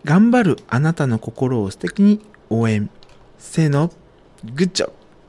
頑張るあなたの心を素敵に応援。せーの、グッジョブ。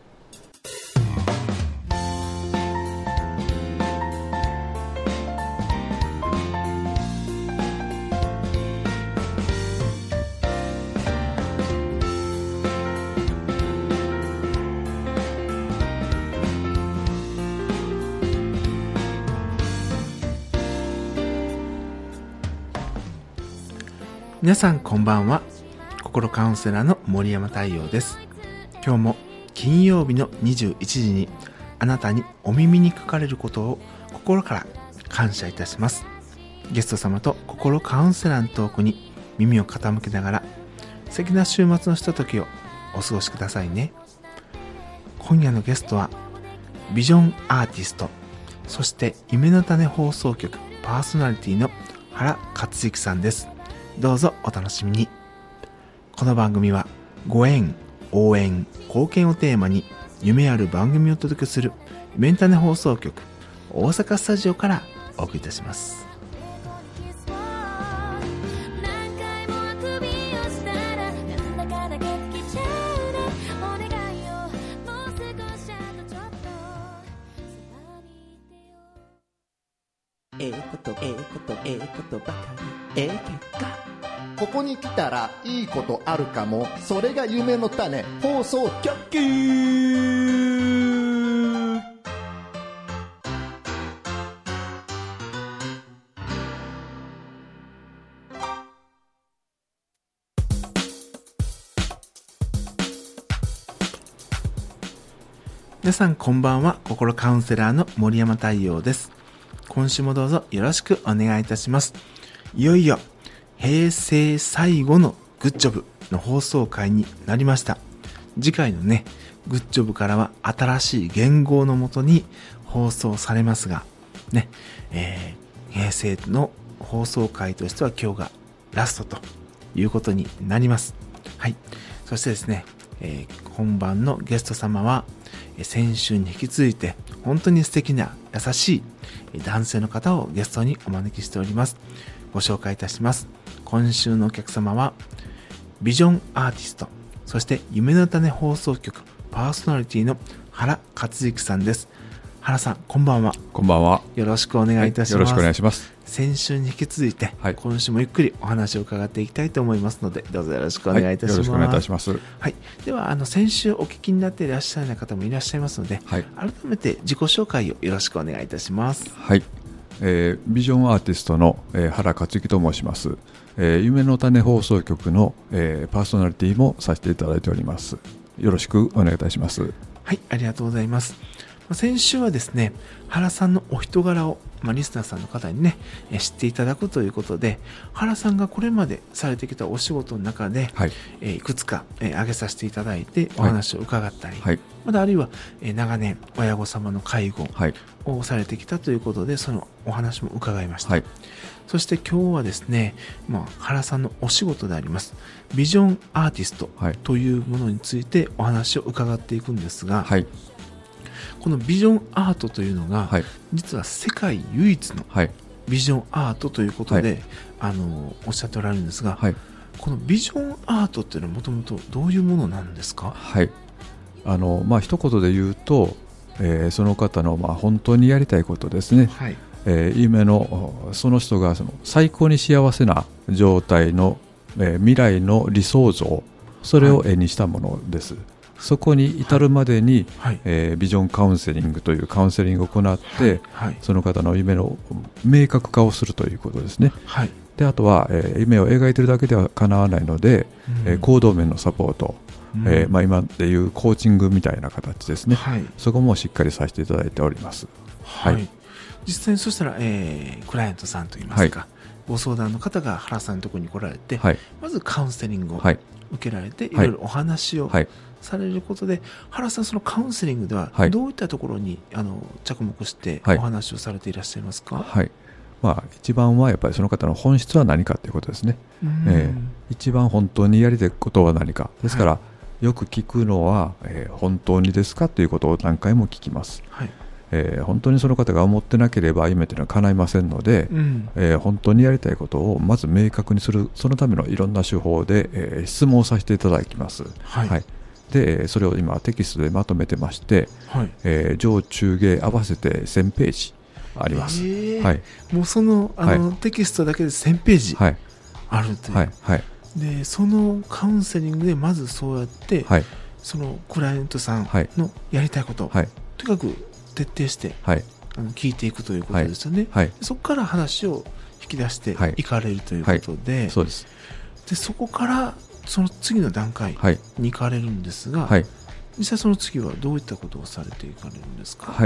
皆さんこんばんは。心カウンセラーの森山太陽です。今日も金曜日の21時にあなたにお耳にかかれることを心から感謝いたします。ゲスト様と心カウンセラーのトークに耳を傾けながら素敵な週末のひとときをお過ごしくださいね。今夜のゲストはビジョンアーティスト、そして夢の種放送局パーソナリティの原克之さんです。どうぞお楽しみに。この番組はご縁、応援、貢献をテーマに夢ある番組をお届けする夢の種放送局大阪スタジオからお送りいたします。 ことばかり結果。 ここに来たらいいことあるかも。それが夢の種放送局。 皆さんこんばんは。心カウンセラーの森山太陽です。今週もどうぞよろしくお願いいたします。いよいよ平成最後のグッジョブの放送回になりました。次回のねグッジョブからは新しい元号のもとに放送されますがね、平成の放送回としては今日がラストということになります。はい。そしてですね、本番のゲスト様は先週に引き続いて本当に素敵な優しい男性の方をゲストにお招きしております。ご紹介いたします。今週のお客様はビジョンアーティスト、そして夢の種放送局パーソナリティの原克之さんです。原さんこんばんは。 こんばんは。 よろしくお願いいたします。 よろしくお願いします。 先週に引き続いて、 はい、 今週もゆっくりお話を伺っていきたいと思いますのでどうぞよろしくお願いいたします。 よろしくお願いいたします。 はい、では先週お聞きになっていらっしゃらない方もいらっしゃいますので、はい、改めて自己紹介をよろしくお願いいたします。 はい、ビジョンアーティストの、原克之と申します。夢の種放送局の、パーソナリティもさせていただいております。よろしくお願いいたします。 はい、ありがとうございます。先週はですね、原さんのお人柄を、リスナーさんの方にね知っていただくということで、原さんがこれまでされてきたお仕事の中で、はい、いくつか、挙げさせていただいてお話を伺ったり、はい、またあるいは、長年親御様の介護をされてきたということで、そのお話も伺いました。はい、そして今日はですね、原さんのお仕事でありますビジョンアーティストというものについてお話を伺っていくんですが、はい、このビジョンアートというのが、はい、実は世界唯一のビジョンアートということで、はい、おっしゃっておられるんですが、はい、このビジョンアートっていうのはもともとどういうものなんですか？ はい、一言で言うと、その方の本当にやりたいことですね。はい、夢のその人が最高に幸せな状態の、未来の理想像、それを絵にしたものです。はい、そこに至るまでに、はいビジョンカウンセリングというカウンセリングを行って、はいはい、その方の夢の明確化をするということですね。はい、であとは、夢を描いているだけではかなわないので、行動面のサポート、今でいうコーチングみたいな形ですね。はい、そこもしっかりさせていただいております。 はいはい、実際にそしたら、クライアントさんといいますか、はい、ご相談の方が原さんのところに来られて、はい、まずカウンセリングを受けられて、いろいろお話を、はいされることで、原さんそのカウンセリングではどういったところに、着目してお話をされていらっしゃいますか？ はい、一番はやっぱりその方の本質は何かということですね。一番本当にやりたいことは何かですから、はい、よく聞くのは、本当にですかということを何回も聞きます。はい本当にその方が思ってなければ夢というのは叶いませんので、本当にやりたいことをまず明確にする、そのためのいろんな手法で、質問をさせていただきます。でそれを今テキストでまとめてまして、上中下合わせて1000ページあります。 もうその、テキストだけで1000ページあるという、でそのカウンセリングでまずそうやって、そのクライアントさんのやりたいこと、とにかく徹底して、聞いていくということですよね。そこから話を引き出していかれるということで、 そうです。 でそこからその次の段階に行かれるんですが、実際その次はどういったことをされていかれるんですか。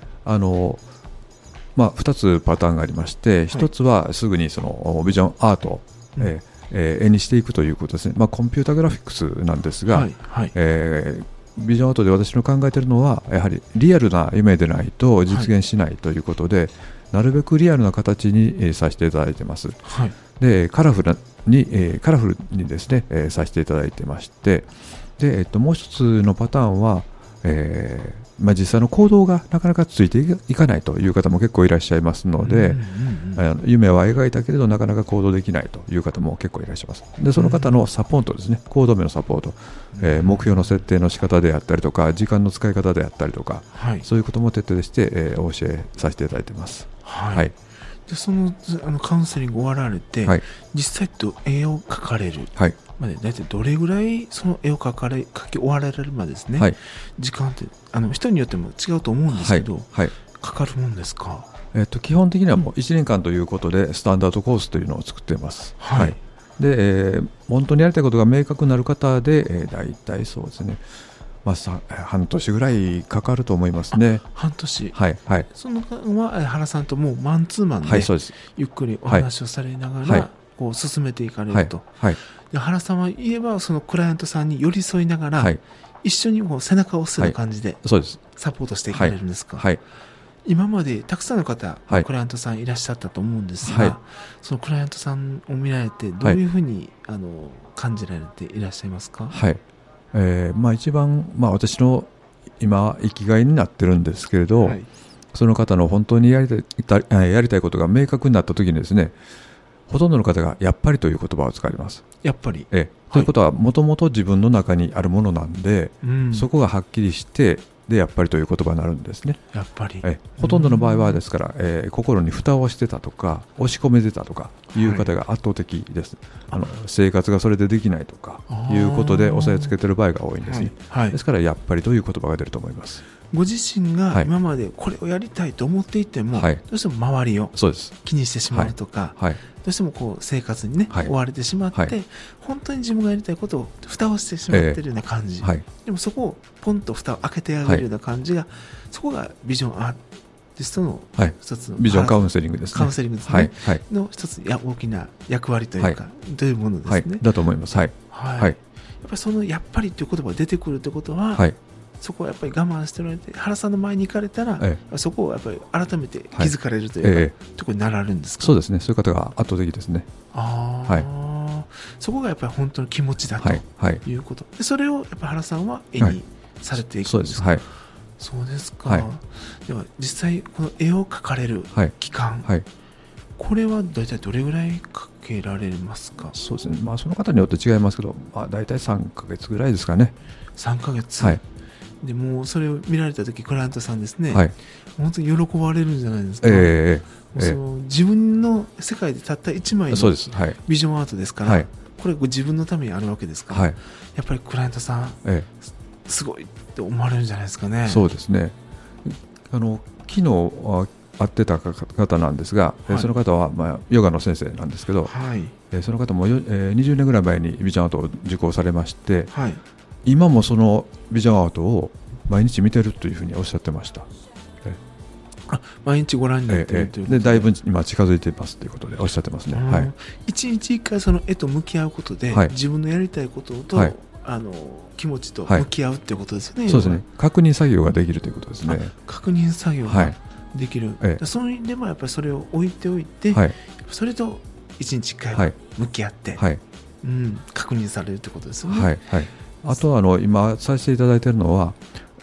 2つパターンがありまして、1つはすぐにそのビジョンアート、絵にしていくということですね。コンピュータグラフィックスなんですが、ビジョンアートで私の考えているのはやはりリアルな夢でないと実現しないということで、なるべくリアルな形にさせていただいてます。でカラフルにですね、させていただいてまして、で、もう一つのパターンは、実際の行動がなかなかついていかないという方も結構いらっしゃいますので、夢は描いたけれどなかなか行動できないという方も結構いらっしゃいます。でその方のサポートですね、行動面のサポート、目標の設定の仕方であったりとか時間の使い方であったりとか、そういうことも徹底して、お教えさせていただいています。 でそのカウンセリング終わられて、実際と絵を描かれるまで大体どれぐらいその絵を描き終わられるまでですね、時間って人によっても違うと思うんですけど、かかるもんですか。 基本的にはもう1年間ということでスタンダードコースというのを作っています。で、本当にやりたいことが明確になる方で、大体そうですね、半年ぐらいかかると思いますね。半年。その間は原さんともうマンツーマンでゆっくりお話をされながらこう進めていかれると。で原さんは言えばそのクライアントさんに寄り添いながら、一緒にこう背中を押すような感じでサポートしていかれるんですか。今までたくさんの方、クライアントさんいらっしゃったと思うんですが、そのクライアントさんを見られてどういうふうに、感じられていらっしゃいますか。 一番、私の今生きがいになってるんですけれど、その方の本当にやりたいことが明確になった時にですね、ほとんどの方がやっぱりという言葉を使います。 やっぱり、 ということはもともと自分の中にあるものなんで、そこがはっきりしてでやっぱりという言葉になるんですね。 やっぱり、 ほとんどの場合はですから、心に蓋をしてたとか押し込めてたとかいう方が圧倒的です。生活がそれでできないとかいうことで押さえつけてる場合が多いんですね。ですからやっぱりという言葉が出ると思います。 ご自身が今までこれをやりたいと思っていても、どうしても周りを気にしてしまうとか、どうしてもこう生活にね、追われてしまって、本当に自分がやりたいことを蓋をしてしまっているような感じ、でもそこをポンと蓋を開けてあげるような感じが、そこがビジョンアーティストの一つの、 ビジョンカウンセリングですね。 カウンセリングですね、の一つ大きな役割というか、というものですね。 だと思います。やっぱりそのやっぱりという言葉が出てくるということは、そこはやっぱり我慢しておられて原さんの前に行かれたら、そこをやっぱり改めて気づかれるというところになられるんですか。 そうですね、そういう方が圧倒的ですね。 そこがやっぱり本当の気持ちだということ、でそれをやっぱり原さんは絵にされていくんですか。そうですか。では実際この絵を描かれる期間、これは大体どれぐらいかけられますか。 そうですね、その方によって違いますけど、大体3ヶ月ぐらいですかね。 3ヶ月、でもうそれを見られた時クライアントさんですね、本当に喜ばれるんじゃないですか。その自分の世界でたった1枚のビジョンアートですから、これ自分のためにあるわけですから、やっぱりクライアントさん、すごいって思われるんじゃないですかね。 そうですね。昨日会ってた方なんですが、その方はヨガの先生なんですけど、その方も20年ぐらい前にビジョンアートを受講されまして、今もそのビジョンアートを毎日見てるというふうにおっしゃってました。 毎日ご覧になっているということで、だいぶ今近づいていますということでおっしゃってますね。 一日一回その絵と向き合うことで、自分のやりたいことと、気持ちと向き合うということですよね。 そうですね、確認作業ができるということですね。 確認作業ができる、その意味でもやっぱりそれを置いておいて、それと一日一回向き合って、確認されるということですよね。 あと今させていただいているのは、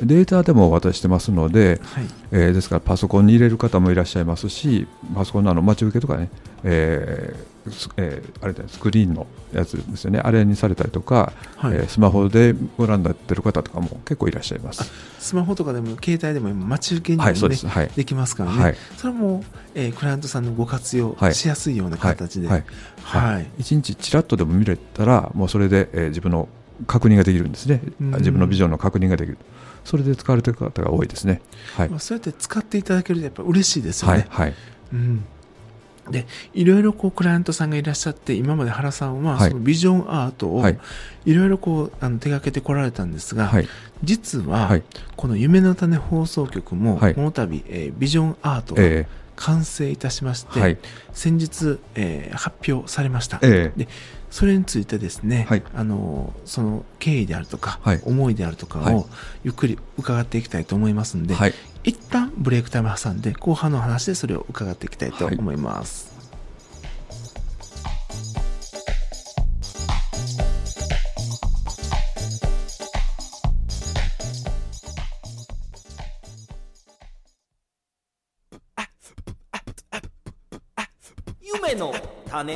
データでも渡してますので、 はいですからパソコンに入れる方もいらっしゃいますし、パソコンの待ち受けとかね、あれだ、スクリーンのやつですよね、あれにされたりとか、 はいスマホでご覧になっている方とかも結構いらっしゃいます。 スマホとかでも携帯でも今待ち受けにも、 はい、 ねそうです、はい、 できますからね、 はい、 それはもう、クライアントさんのご活用しやすいような形で、 はいはい、 1日ちらっとでも見れたらもうそれで、自分の確認ができるんですね。自分のビジョンの確認ができる、それで使われている方が多いですね。はい、 そうやって使っていただけるとやっぱり嬉しいですよね。 はいはい、 でいろいろクライアントさんがいらっしゃって、今まで原さんはそのビジョンアートをいろいろ手掛けてこられたんですが、 はい、 実はこの夢の種放送局もこの度、ビジョンアートが完成いたしまして、先日、発表されました。でそれについてですね、その経緯であるとか、思いであるとかをゆっくり伺っていきたいと思いますので、一旦ブレイクタイム挟んで後半の話でそれを伺っていきたいと思います。 夢の種。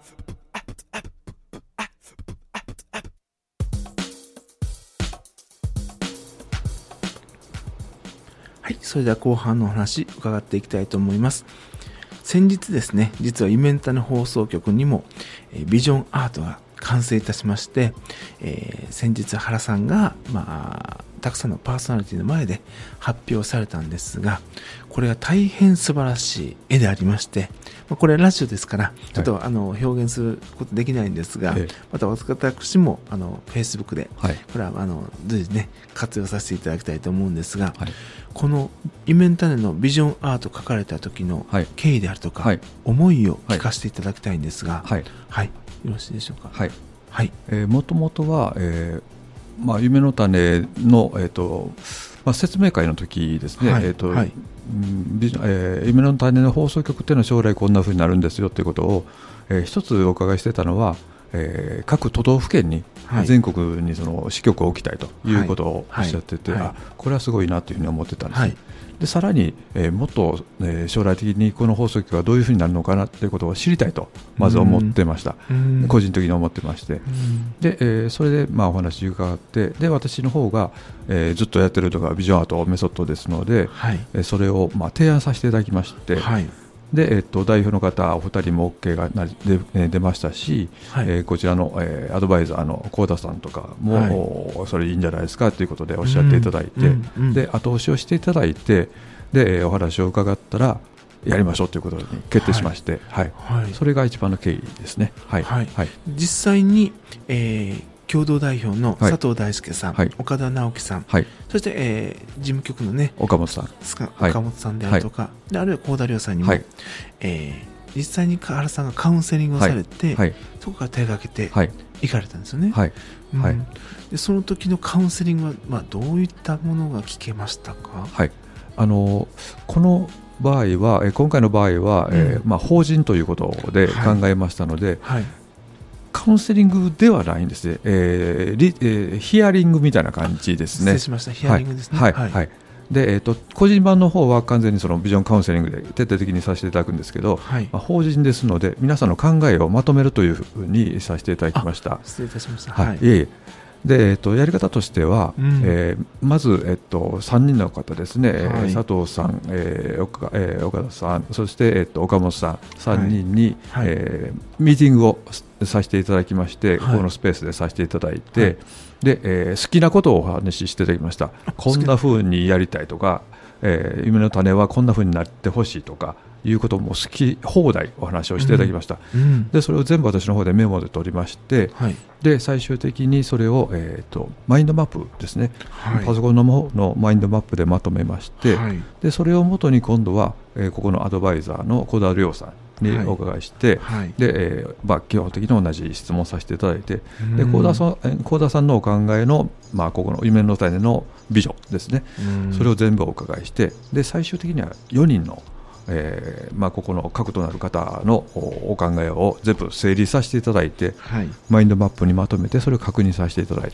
はい、それでは後半のお話伺っていきたいと思います。先日ですね、実は夢の種放送局にも、ビジョンアートが完成いたしまして、先日原さんが、たくさんのパーソナリティの前で発表されたんですが、これが大変素晴らしい絵でありまして、これはラジオですからちょっと表現することできないんですが、また私もFacebook で、これは随時ね活用させていただきたいと思うんですが、この夢の種のビジョンアート書かれた時の経緯であるとか、思いを聞かせていただきたいんですが、よろしいでしょうか。 もともとは、夢の種の、説明会の時ですね、夢の種の放送局っていうのは将来こんな風になるんですよということを、一つお伺いしてたのは、各都道府県に、全国にその支局を置きたいということをおっしゃってて、これはすごいなというふうに思ってたんです。でさらに、もっと、将来的にこの放送局がどういうふうになるのかなということを知りたいとまず思ってました。個人的に思ってまして、でそれでお話伺って、で私の方が、ずっとやってるのがビジョンアートメソッドですので、それを提案させていただきまして、で代表の方お二人も OK が出ましたし、こちらの、アドバイザーの幸田さんとかも、それいいんじゃないですかということでおっしゃっていただいて、で後押しをしていただいて、でお話を伺ったらやりましょうということに決定しまして、それが一番の経緯ですね。 実際に、共同代表の佐藤大輔さん、岡田直樹さん、そして、事務局のね岡本さんであるとか、であるいは幸田亮さんにも、実際に原さんがカウンセリングをされて、そこから手がけていかれたんですよね。でその時のカウンセリングは、どういったものが聞けましたか。 この場合は、今回の場合は、法人ということで考えましたので、カウンセリングではないんですね、ヒアリングみたいな感じですね。 失礼しました、ヒアリングですね。 で個人版の方は完全にそのビジョンカウンセリングで徹底的にさせていただくんですけど、法人ですので皆さんの考えをまとめるというふうにさせていただきました。 失礼いたしました。 でやり方としては、まず、3人の方ですね、佐藤さん、岡田さん、そして、岡本さん3人に、ミーティングをさせていただきまして、このスペースでさせていただいて、で好きなことをお話ししていただきました。こんな風にやりたいとか、夢の種はこんな風になってほしいとかいうことも好き放題お話をしていただきました。でそれを全部私の方でメモで取りまして、で最終的にそれを、マインドマップですね、パソコンの方のマインドマップでまとめまして、でそれをもとに今度は、ここのアドバイザーの小田亮さんにお伺いして、で基本的に同じ質問させていただいて、で幸田さんのお考えの、ここの夢の種のビジョンですね、それを全部お伺いして、で最終的には4人のここの核となる方のお考えを全部整理させていただいて、マインドマップにまとめてそれを確認させていただいた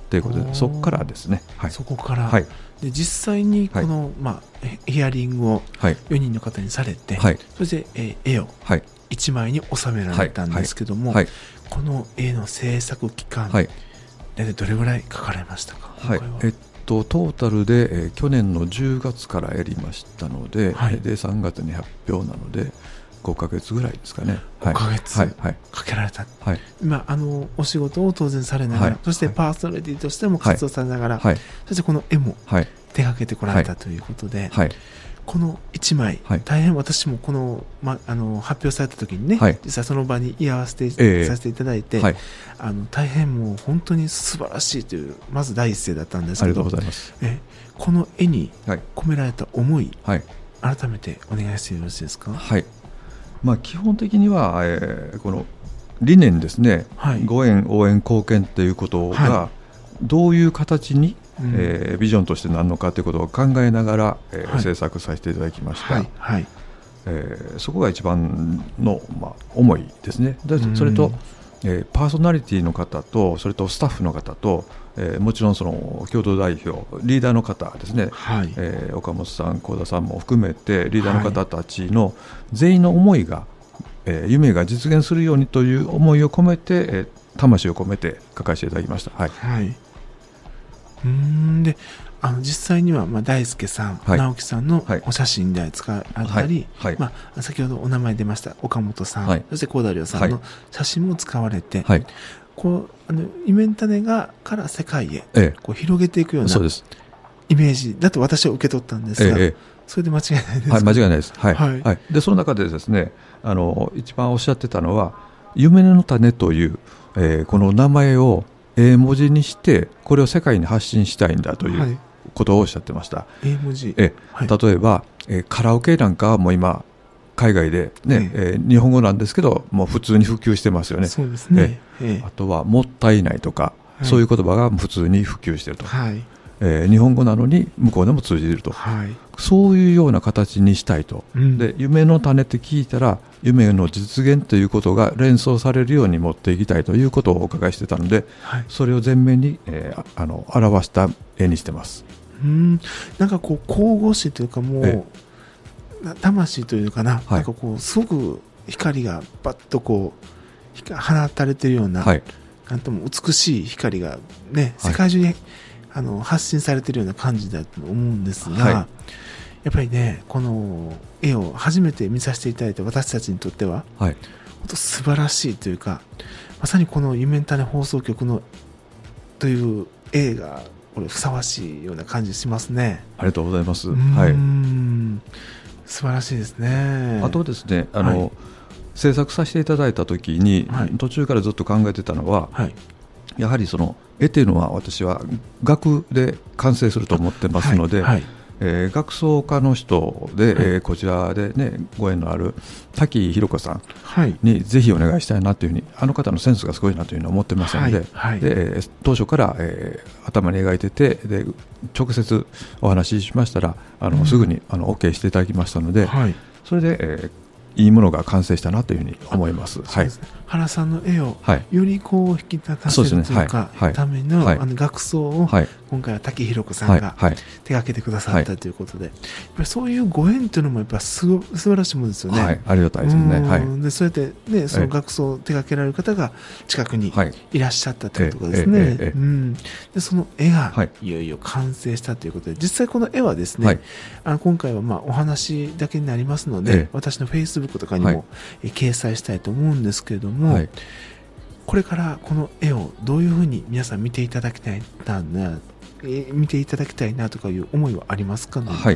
ということで、そこからですね、はい、 そこから、 はい、 で実際にこの、ヒアリングを4人の方にされて、はい、そして、絵を1枚に収められたんですけども、はいはい、この絵の制作期間、はい、大体どれぐらいかかれましたか？ はい、トータルで、去年の10月からやりましたので、はい、で3月に発表なので5ヶ月ぐらいですかね。 5ヶ月かけられた、はい、今お仕事を当然されながら、はい、そしてパーソナリティとしても活動されながら、はい、そしてこの絵も手がけてこられたということで、はい、この1枚、はい、大変私もこの、発表された時にね、はい、実際その場に居合わせて、させていただいて、はい、大変もう本当に素晴らしいというまず第一声だったんですけど、 ありがとうございます。 この絵に込められた思い、はい、改めてお願いしてよろしいですか？はい、 基本的には、この理念ですね、はい、ご縁応援貢献ということがどういう形に、ビジョンとしてなるのかということを考えながら、はい、制作させていただきました、はいはい、そこが一番の、思いですね。でそれと、パーソナリティの方とそれとスタッフの方と、もちろんその共同代表リーダーの方ですね、はい、岡本さん幸田さんも含めてリーダーの方たちの全員の思いが、夢が実現するようにという思いを込めて、魂を込めて書かせていただきました。はい、はい、 で実際には、大輔さん、はい、直樹さんのお写真であったり、はいはい、先ほどお名前出ました岡本さん、はい、そして幸田亮さんの写真も使われて、はい、こう夢の種から世界へ、こう広げていくようなイメージだと私は受け取ったんですが、それで間違いないですか？ はい、間違いないです。はいはいはい、でその中でですね、一番おっしゃってたのは夢の種という、この名前を文字にしてこれを世界に発信したいんだということをおっしゃってました。 文字、 はい、例えば、カラオケなんかはもう今海外で、ね日本語なんですけどもう普通に普及してますよね。 そうですね。 あとはもったいないとか、そういう言葉が普通に普及していると、はい、日本語なのに向こうでも通じると、はい、そういうような形にしたいと、で夢の種って聞いたら夢の実現ということが連想されるように持っていきたいということをお伺いしてたので、はい、それを前面に、表した絵にしてます。 なんかこう神々しいというかもう魂というかな、はい、なんかこうすごく光がバッとこう放たれているような、はい、なんとも美しい光がね世界中に、発信されているような感じだと思うんですが、はい、やっぱりねこの絵を初めて見させていただいた私たちにとっては、はい、本当素晴らしいというか、まさにこの夢の種放送局のという映画これふさわしいような感じしますね。 ありがとうございます。はい、 素晴らしいですね。 あとですね、はい、制作させていただいた時に、はい、途中からずっと考えてたのは、はい、やはりその絵というのは私は額で完成すると思ってますので、はいはい額装家の人で、はいこちらで、ね、ご縁のある滝ひろ子さんにぜひお願いしたいなというふうに、あの方のセンスがすごいなというのを思ってましたので、はいはい、で当初から、頭に描いててで直接お話ししましたらすぐにOK していただきましたので、はい、それで、いいものが完成したなというふうに思います。はい、 原さんの絵をよりこう引き立たせるというか、ための額装を今回は滝ひろ子さんが手掛けてくださったということで、やっぱりそういうご縁というのもやっぱ素晴らしいものですよね。はい、 ありがたいですね。はい、 でそうやってねその額装を手掛けられる方が近くにいらっしゃったということですね。でその絵がいよいよ完成したということで、実際この絵はですね、今回はお話だけになりますので、私のフェイスブックとかにも掲載したいと思うんですけれども、はい、これからこの絵をどういうふうに皆さん見ていただきたいなとかいう思いはありますかね？ はい、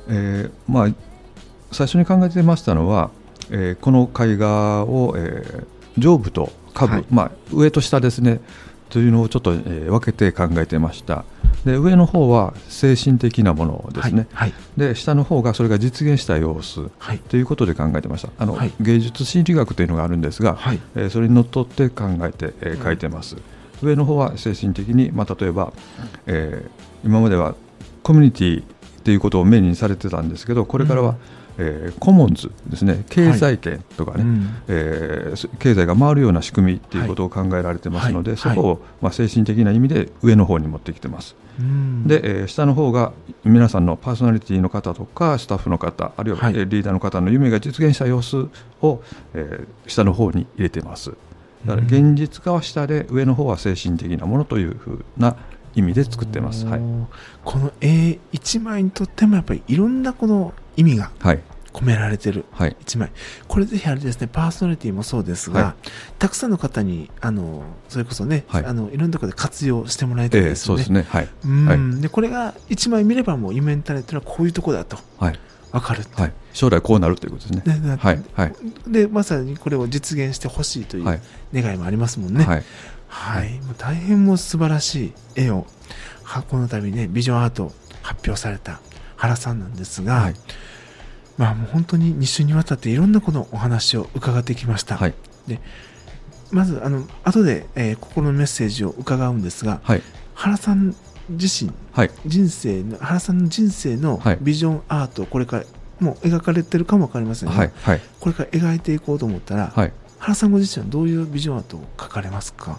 最初に考えてましたのは、この絵画を、上部と下部、はい上と下ですねというのをちょっと、分けて考えてました。で上の方は精神的なものですね、はいはい、で下の方がそれが実現した様子、はい、ということで考えてました。芸術心理学というのがあるんですが、はいそれにのっとって考えて、書いてます。上の方は精神的に、例えば、今まではコミュニティということをメインにされてたんですけど、これからは、 コモンズですね、経済圏とかね、経済が回るような仕組みということを考えられてますので、そこを精神的な意味で上の方に持ってきてます。で、下の方が皆さんのパーソナリティの方とかスタッフの方、あるいはリーダーの方の夢が実現した様子を、下の方に入れてます。だから現実化は下で、上の方は精神的なものというふうな意味で作ってます。 この絵一枚にとってもやっぱりいろんなこの意味が込められている一枚、これぜひあれですね、パーソナリティもそうですが、たくさんの方にそれこそね、いろんなところで活用してもらいたいですよね。そうですね。でこれが一枚見ればもう夢の種というのはこういうところだと分かる、 将来こうなるということですね。 でまさにこれを実現してほしいという願いもありますもんね。もう大変もう素晴らしい絵をこの度ねビジョンアート発表された原さんなんですが、もう本当に2週にわたっていろんなこのお話を伺ってきました。でまず後で、心のメッセージを伺うんですが、原さん自身、原さんの人生のビジョンアート、これからもう描かれてるかも分かりませんが、これから描いていこうと思ったら、原さんご自身はどういうビジョンアートを描かれますか？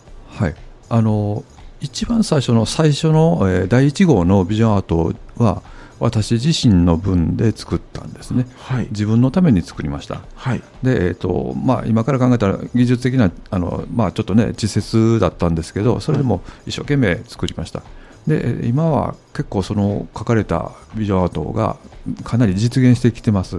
一番最初の第1号のビジョンアートは私自身の分で作ったんですね。自分のために作りました。で、今から考えたら技術的なちょっとね稚拙だったんですけど、それでも一生懸命作りました。で今は結構その描かれたビジョンアートがかなり実現してきてます。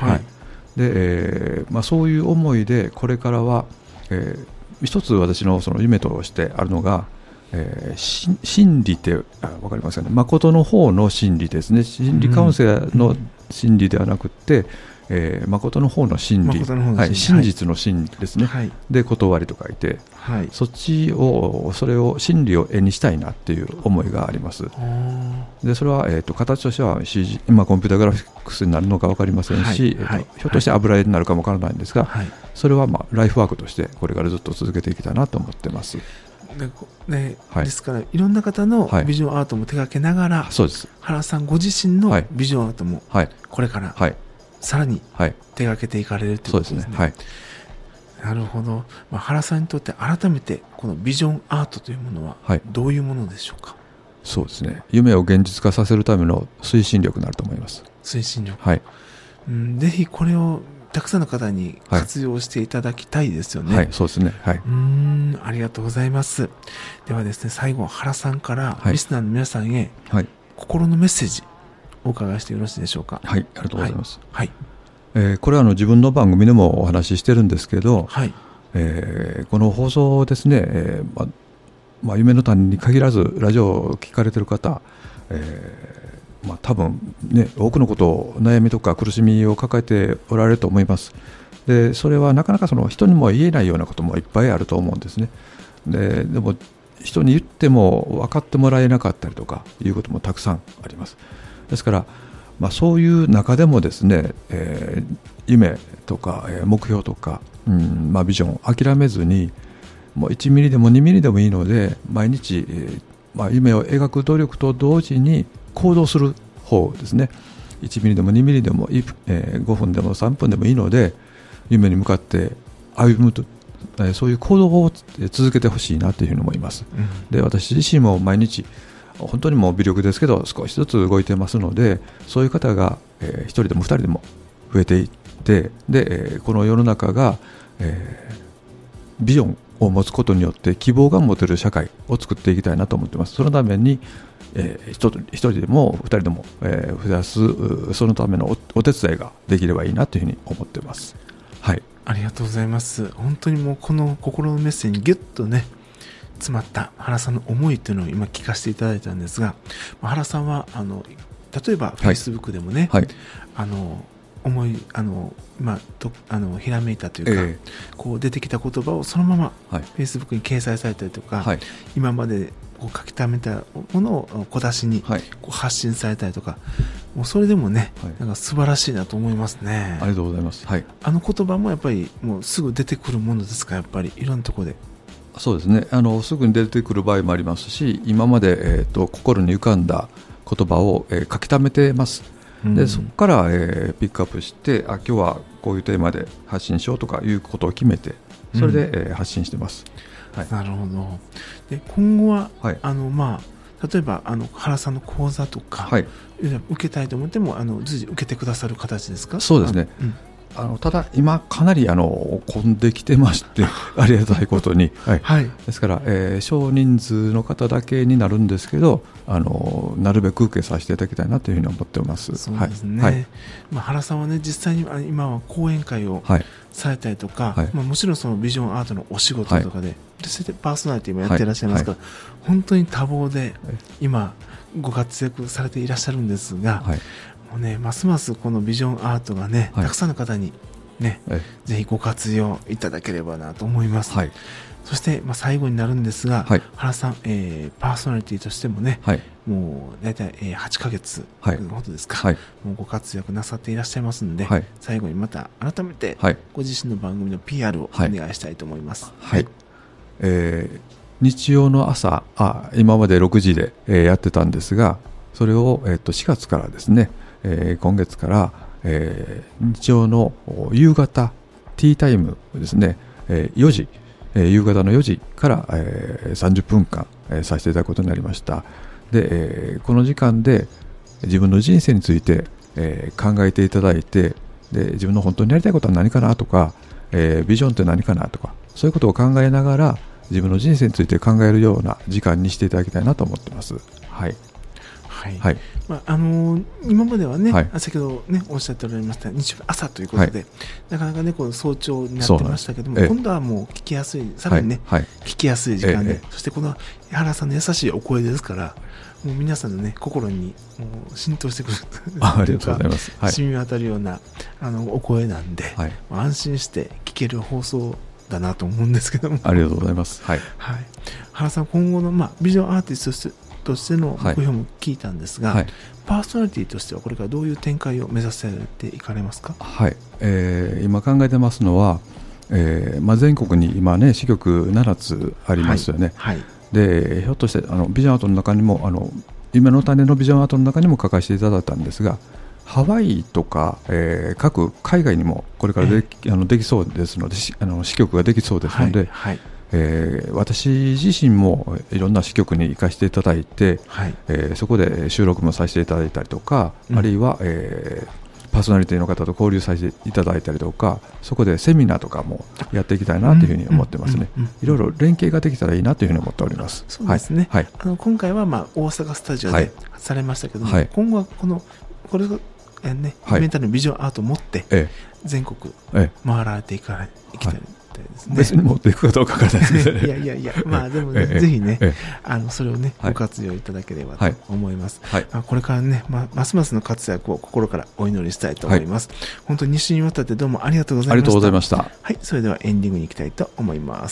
で、そういう思いでこれからは、一つ私のその夢としてあるのが、真理って分かりますかね。誠の方の真理ですね。心理カウンセラーの真理ではなくて、誠の方の真理、真実の真理ですね。で断りと書いて、それを真理を絵にしたいなっていう思いがあります。でそれは、形としては CG、コンピュータグラフィックスになるのか分かりませんし、ひょっとして油絵になるかも分からないんですが、それはライフワークとしてこれからずっと続けていきたいなと思ってます。 ですからいろんな方のビジョンアートも手掛けながら、原さんご自身のビジョンアートもこれからさらに手掛けていかれるということですね。なるほど。原さんにとって改めてこのビジョンアートというものはどういうものでしょうか？ そうですね、夢を現実化させるための推進力になると思います。 推進力、ぜひこれをたくさんの方に活用していただきたいですよね。 そうですね。 ありがとうございます。ではですね、最後原さんからリスナーの皆さんへ心のメッセージお伺いしてよろしいでしょうか？ ありがとうございます。これは自分の番組でもお話ししてるんですけど、この放送ですね、夢の種に限らずラジオを聞かれてる方、多分ね、多くのことを悩みとか苦しみを抱えておられると思います。でそれはなかなかその人にも言えないようなこともいっぱいあると思うんですね。でも人に言っても分かってもらえなかったりとかいうこともたくさんあります。ですから、そういう中でもですね、夢とか、目標とか、ビジョンを諦めずに、もう1ミリでも2ミリでもいいので毎日、夢を描く努力と同時に行動する方ですね。1ミリでも2ミリでも5分でも3分でもいいので夢に向かって歩むと、そういう行動を続けてほしいなというふうに思います。で私自身も毎日本当にもう微力ですけど少しずつ動いてますので、そういう方が、1人でも2人でも増えていって、で、この世の中が、ビジョンを持つことによって希望が持てる社会を作っていきたいなと思っています。そのために、一人でも2人でも、増やすそのための お手伝いができればいいなというふうに思っています。 ありがとうございます。本当にもうこの心のメッセージにギュッとね詰まった原さんの思いというのを今聞かせていただいたんですが、原さんは例えば Facebook でもね、ひらめいたというか、こう出てきた言葉をそのまま Facebook に掲載されたりとか、今までこう書き溜めたものを小出しにこう発信されたりとか、もうそれでもね、なんか素晴らしいなと思いますね。 ありがとうございます。 あの言葉もやっぱりもうすぐ出てくるものですか？やっぱりいろんなところで。 そうですね、すぐに出てくる場合もありますし、今まで、心に浮かんだ言葉を、書き溜めてます。 でそこから、ピックアップして今日はこういうテーマで発信しようとかいうことを決めてそれで、発信してます。はい、 なるほど。で今後は、 はい、 例えば原さんの講座とか、はい、受けたいと思っても随時受けてくださる形ですか？ そうですね。ただ今かなり混んできてましてありがたいことに、はいはい、ですから、少人数の方だけになるんですけどなるべく受けさせていただきたいなというふうに思っております。 そうですね、はい、原さんはね実際に今は講演会をされたりとか、はいもちろんそのビジョンアートのお仕事とかで、そしてパーソナリティもやっていらっしゃいますから、本当に多忙で今ご活躍されていらっしゃるんですが、もうね、ますますこのビジョンアートがね、たくさんの方にね、ぜひご活用いただければなと思います。そして、最後になるんですが、原さん、パーソナリティとしてもね、もう大体、8ヶ月ほどですか、もうご活躍なさっていらっしゃいますので、最後にまた改めてご自身の番組の PR をお願いしたいと思います。 日曜の朝今まで6時で、やってたんですがそれを、4月からですね今月から、日曜の夕方ティータイムですね、4時、夕方の4時から、30分間、させていただくことになりました。で、この時間で自分の人生について、考えていただいてで自分の本当にやりたいことは何かなとか、ビジョンって何かなとかそういうことを考えながら自分の人生について考えるような時間にしていただきたいなと思っています。はい今まではね、先ほどねおっしゃっておられました日曜日朝ということで、なかなかねこの早朝になってましたけども、今度はもう聞きやすいさらにね、聞きやすい時間で、そしてこの原さんの優しいお声ですからもう皆さんのね心にもう浸透してくるありがとうございます、 染み渡るようなお声なんで、安心して聞ける放送だなと思うんですけどもありがとうございます。 原さん今後の、ビジョンアーティストとしての目標も聞いたんですが、パーソナリティとしてはこれからどういう展開を目指されていかれますか？ 今考えてますのは、全国に今ね支局7つありますよね。でひょっとしてビジョンアートの中にも夢の種のビジョンアートの中にも書かせていただいたんですがハワイとか、各海外にもこれからできそうですので支局ができそうですので、私自身もいろんな支局に行かせていただいて、そこで収録もさせていただいたりとか、あるいは、パーソナリティの方と交流させていただいたりとかそこでセミナーとかもやっていきたいなというふうに思ってますね。いろいろ連携ができたらいいなというふうに思っております。 そうですね、今回は大阪スタジオでされましたけども、今後はこれがね、イベントのビジョンアートを持って全国回られていきたいですね。 別に持っていくかどうかわからないですけどいやでもね、ぜひねそれをねご活用いただければと思います。これからねますますの活躍を心からお祈りしたいと思います。本当に2週にわたってどうもありがとうございました。 ありがとうございました。 それではエンディングに行きたいと思います。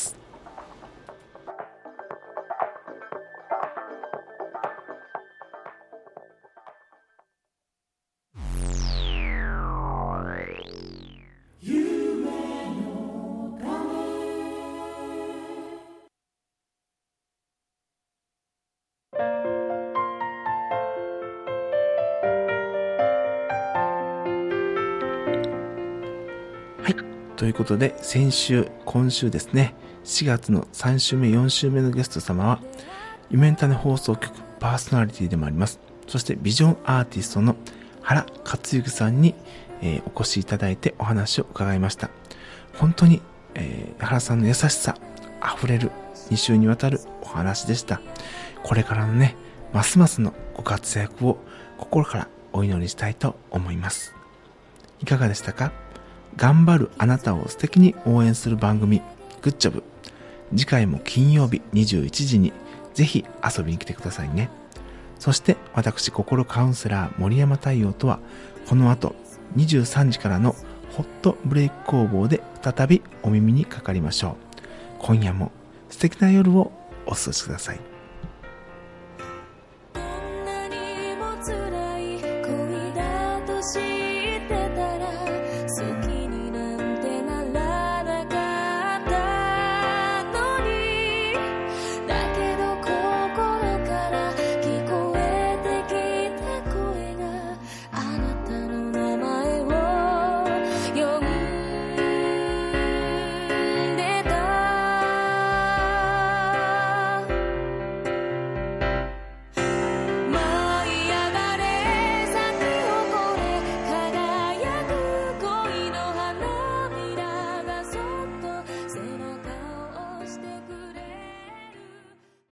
ということで今週ですね4月の3週目4週目のゲスト様は夢の種放送局パーソナリティでもありますそしてビジョンアーティストの原克之さんに、お越しいただいてお話を伺いました。本当に、原さんの優しさあふれる2週にわたるお話でした。これからのねますますのご活躍を心からお祈りしたいと思います。いかがでしたか？頑張るあなたを素敵に応援する番組グッジョブ、次回も金曜日21時にぜひ遊びに来てくださいね。そして私心カウンセラー森山太陽とはこの後23時からのホットブレイク工房で再びお耳にかかりましょう。今夜も素敵な夜をお過ごしください。